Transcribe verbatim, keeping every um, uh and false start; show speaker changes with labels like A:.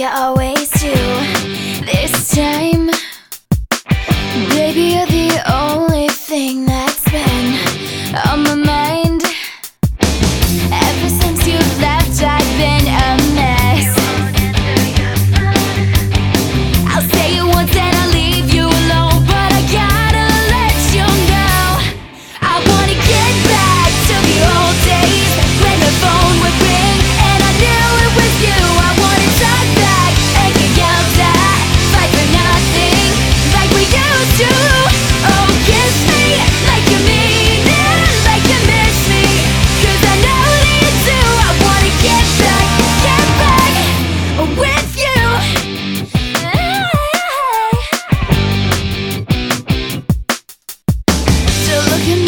A: you always do. This time, baby, you're the only thing that's been on my mind. Ever since you left, I've been a mess. I'll say it once and I'll leave you alone, but I gotta let you know I wanna get back to the old days when the phone would ring and I knew it was you. I wanna talk back and get yelled at, fight for nothing like we used to. Oh, kiss me like you mean it, like you miss me, 'cause I know that you do. I wanna get back, get back with you. Still looking